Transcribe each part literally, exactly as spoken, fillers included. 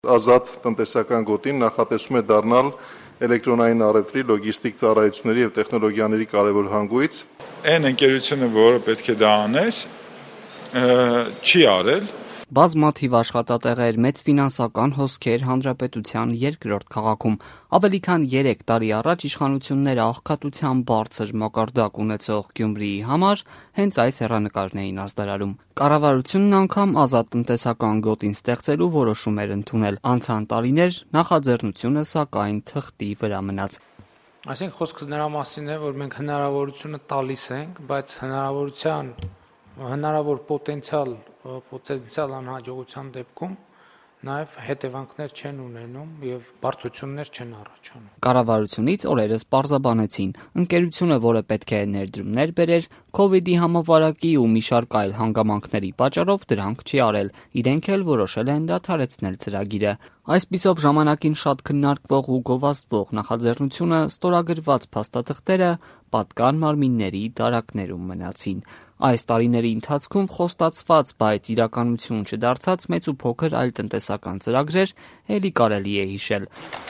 Ազատ տնտեսական գոտին նախատեսում է դառնալ էլեկտրոնային առևտրի, լոգիստիկ ծառայությունների եւ տեխնոլոգիաների կարևոր հանգույց։ Այն ընկերությունը, որը պետք է դա աներ, չի արել։ Բազմաթիվ աշխատատեղեր, մեծ ֆինանսական հոսքեր հանրապետության երկրորդ քաղաքում։ Ավելի քան երեք տարի առաջ իշխանությունները աղքատության բարձր մակարդակ ունեցող Գյումրիի համար հենց այս հեռանկարն էին ազդարարում։ Կառավարությունն անգամ ազատ տնտեսական գոտին ստեղծելու որոշում էր ընդունել։ Անցան տարիներ, նախաձեռնությունը սակայն թղթի վրա մնաց։ Այսինքն խոսքը նրա մասին է, որ մենք հնարավորությունը տալիս ենք, բայց հնարավորության հնարավոր պոտենցիալ պոտենցիալ անհաջողության դեպքում նաև հետևանքներ չեն ունենում եւ բարդություններ չեն առաջանում։ Կառավարությունից օրերս պարզաբանեցին, ընկերությունը, որը պետք է ներդրումներ բերեր, Քովիդի համավարակի ու մի շարք այլ հանգամանքների պատճառով դրանք չի արել։ Իրենք էլ որոշել են դադարեցնել ծրագիրը։ Այսպիսով ժամանակին շատ քննարկվող ու գովազդվող նախաձեռնությունը ստորագրված փաստաթղթերը պատկան մարմինների դարակներում մնացին։ Այս տարիների ընթացքում խոստացված, բայց իրականություն չդարձած մեծ ու փոքր այլ տնտեսական ծրագրեր էլի կարելի է հիշել։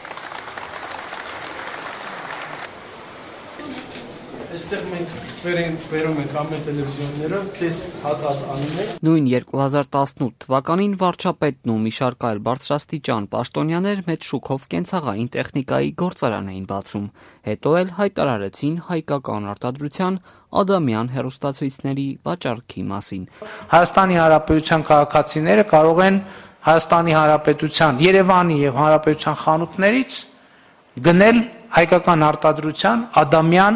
Այստեղ մենք վերում ենք ամեն տելևիզիոնները, տեստ հատ-հատ անում ենք։ Նույն երկու հազար տասնութ թվականին վարչապետն ու մի շարք այլ բարձրաստիճան պաշտոնյաներ մեծ շուկով կենցաղային տեխնիկայի գործարան էին բացում։ Հետո էլ հայտարարեցին հայկական արտադրության Ադամյան հեռուստացույցների վաճառքի մասին։ Հայաստանի Հանրապետության քաղաքացիները կարող են Հայաստանի Հանրապետության, Երևանի եւ Հանրապետության խանութներից գնել հայկական արտադրության Ադամյան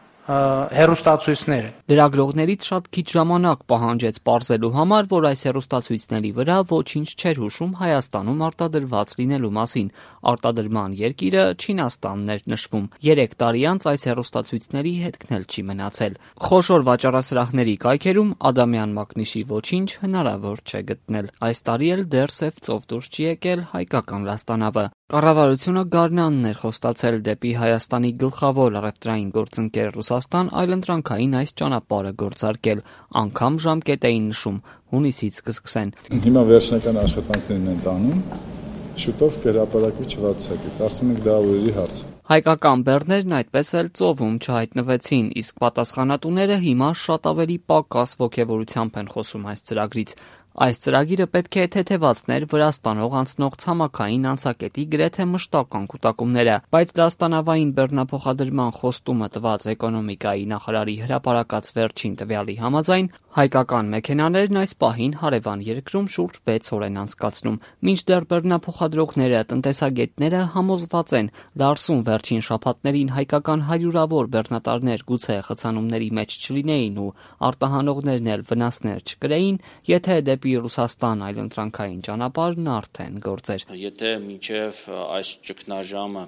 հեռուստացույցները։ Լրագրողներից շատ քիչ ժամանակ պահանջեց պարզելու համար, որ այս հեռուստացույցների վրա ոչինչ չէր հուշում Հայաստանում արտադրված լինելու մասին։ Արտադրման երկիրը Չինաստանն էր նշվում։ Երեք տարի անց այս հեռուստացույցների հետքն էլ չի մնացել։ Խոշոր վաճառասրահների կայքերում Ադամյան մակնիշի ոչինչ հնարավոր չէ գտնել։ Այս տարի էլ դեռ սև ծով դուրս չի եկել հայկական լաստանավը։ Կառավարությունը գարնանն էր խոստացել դեպի Հայաստանի գլխավոր առևտրային գործընկեր Ռուսաստան այլընտրանքային այս ճանապարհը գործարկել, անգամ ժամկետ էին նշում, հունիսից կսկսեն։ Հիմա վերջնական աշխատանքներն են տանում, շուտով կհրապարակվի չվարձակի, կարծում ենք դա օրերի հարց։ Հայկական բեռներն այդպես էլ ծովում չհայտնվեցին, իսկ պատասխանատուները հիմա շատ ավելի պակաս ոգևորությամբ են խոսում այս ծրագրից։ Այս ծրագիրը պետք է թեթևացներ Վրաստանով անցնող ցամաքային անցակետի գրեթե մշտական կուտակումները, բայց լաստանավային բեռնափոխադրման խոստումը տված էկոնոմիկայի նախարարի հրապարակած վերջին տվյալի համաձայն հայկական մեքենաներն այս պահին հարևան երկրում շուրջ վեց օր են անցկացնում։ Մինչդեռ բեռնափոխադրողները, տնտեսագետները համոզված են, Լարսում վերջին շաբաթներին հայկական հարյուրավոր բեռնատարներ գուցե խցանումների մեջ չլինեին ու արտահանողներն էլ վնասներ չկրեին, եթե դեպի Ռուսաստան այլընտրանքային ճանապարհն արդեն գործեր։ Եթե մինչև այս ճգնաժամը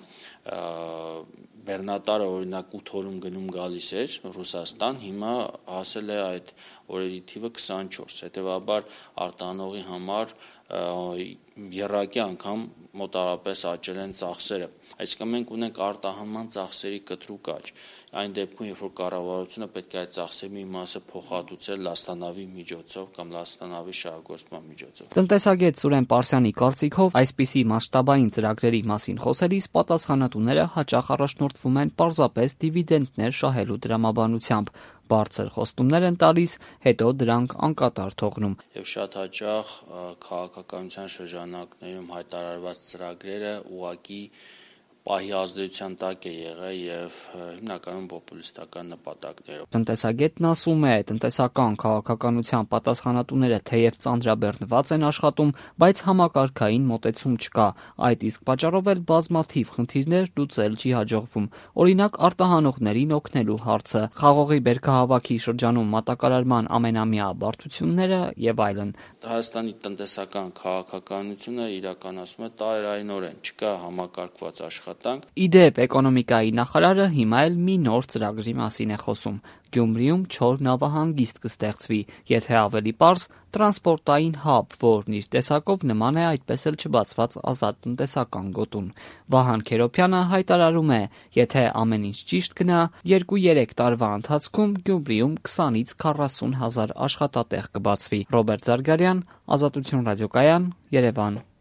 բեռնատարը օրինակ ութ օրում գնում գալիս էր Ռուսաստան, հիմա հասել է այդ օրերի թիվը քսանչորս, հետևաբար արտահանողի համար եռակի անգամ մոտավորապես աճել են ծախսերը։ Այսինքն մենք ունենք արտահանման ծախսերի կտրուկ աճ։ Այն դեպքում, երբ որ կառավարությունը պետք է այդ ծախսերի մի մասը փոխհատուցել լաստանավի միջոցով կամ լաստանավի շահագործման միջոցով։ Տնտեսագետ Սուրեն Պարսյանի կարծիքով այսպիսի մասշտաբային ծրագրերի մասին խոսելիս պատասխանատուները հաճախ առաջնորդվում են պարզապես դիվիդենտներ շահելու դրամաբանությամբ։ Բարձր խոստումներ են տալիս, հետո դրանք անկատար թողնում։ Եվ շատ հաճախ քաղաքականության շրջանակներում հայտարարված ծրագրերը ուղղակի պահի ազդեցության տակ է եղել եւ հիմնականում պոպուլիստական նպատակներով։ Տնտեսագետն ասում է, տնտեսական քաղաքականության պատասխանատուները թեև ծանրաբեռնված են աշխատում, բայց համակարգային մոտեցում չկա։ Այդ իսկ պատճառով էլ բազմաթիվ խնդիրներ լուծել չի հաջողվում։ Օրինակ արտահանողներին օգնելու հարցը, խաղողի բերքահավաքի շրջանում մատակարարման ամենամյա բարդությունները եւ այլն։ Հայաստանի տնտեսական քաղաքականությունը իրականացում է տարերայնորեն, չկա համակարգված աշխատանք։ Իդեպ էկոնոմիկայի նախարարը հիմա էլ մի նոր ծրագրի մասին է խոսում։ Գյումրիում չոր նավահանգիստ կստեղծվի, եթե ավելի պարզ, տրանսպորտային հաբ, որն իր տեսակով նման է այդպես էլ չբացված ազատ տնտեսական գոտուն։ Վահան Քերոփյանը հայտարարում է, եթե ամեն ինչ ճիշտ գնա, երկու-երեք տարվա ընթացքում Գյումրիում քսանից քառասուն հազար աշխատատեղ կբացվի։ Ռոբերտ Զարգարյան, Ազատություն ռադիոկայան, Երևան։